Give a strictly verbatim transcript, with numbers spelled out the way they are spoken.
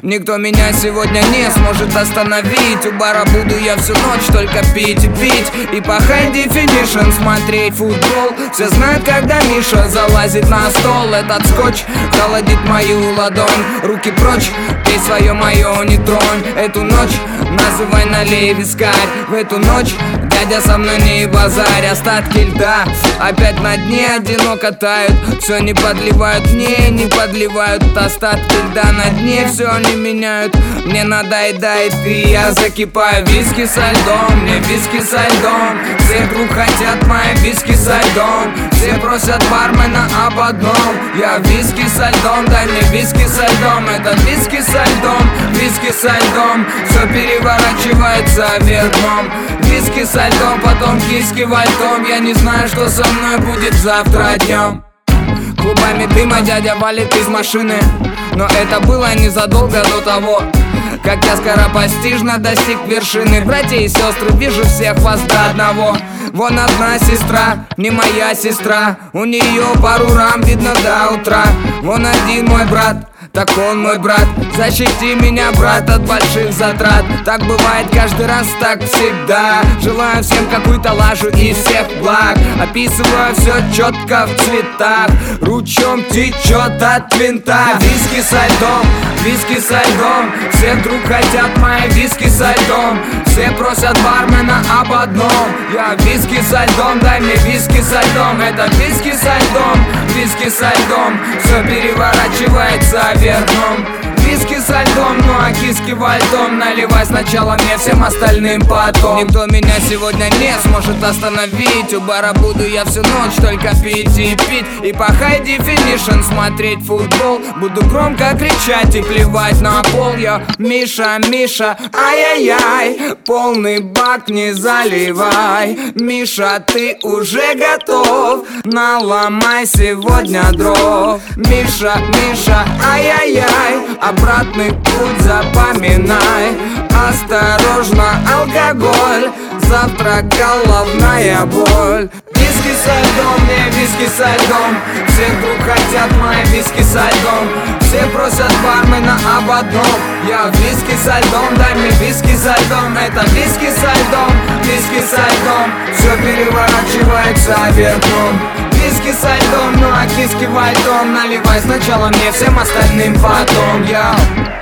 Никто меня сегодня не сможет остановить. У бара буду я всю ночь только пить и пить, и по high definition смотреть футбол. Все знают, когда Миша залазит на стол. Этот скотч холодит мою ладонь. Руки прочь, пей свое, мое не тронь. Эту ночь называй, налей вискарь. В эту ночь дядя со мной не базарь. Остатки льда опять на дне одиноко тают. Все не подливают мне, не подливают. Остатки льда на дне все не меняют. Мне надоедает и я закипаю. Виски со льдом, мне виски со льдом. Все вдруг хотят мои виски со льдом. Все просят бармена об одном. Я виски со льдом, дай мне виски со льдом. Это виски со льдом, виски со льдом. Все переворачивается вверх дном. Виски со льдом, потом киски вальтом. Я не знаю, что со мной будет завтра днем. Клубами дыма дядя валит из машины, но это было незадолго до того, как я скоропостижно достиг вершины. Братья и сестры, вижу всех вас до одного. Вон одна сестра, не моя сестра. У нее пару рам видно до утра. Вон один мой брат, так он мой брат. Защити меня, брат, от больших затрат. Так бывает каждый раз, так всегда. Желаю всем какую-то лажу и всех благ. Описываю все четко в цветах. Ручьем течет от винта. Виски со льдом, виски со льдом. Все вдруг хотят мои виски со льдом. Все просят бармена об одном. Я виски со льдом, дай мне виски со льдом. Это виски со льдом, виски со льдом. Все переворачивается вверх дном. Виски со льдом, ну а киски вальтом. Наливай сначала мне, всем остальным потом. Никто меня сегодня не сможет остановить. У бара буду я всю ночь только пить и пить, и по high definition смотреть футбол. Буду громко кричать и плевать на пол. Я Миша, Миша, ай-яй-яй. Полный бак не заливай. Миша, ты уже готов? Наломай сегодня дров. Миша, Миша, ай-яй-яй. Обратный путь запоминай. Осторожно, алкоголь. Завтра головная боль. Виски со льдом, мне виски со льдом. Все вдруг хотят мои виски со льдом. Все просят бармена об одном. Я виски со льдом, дай мне виски со льдом. Это виски со льдом, виски со льдом. Все переворачивается вверх дном. Виски со льдом, ну а киски вальтом. Наливай сначала мне, всем остальным потом. Я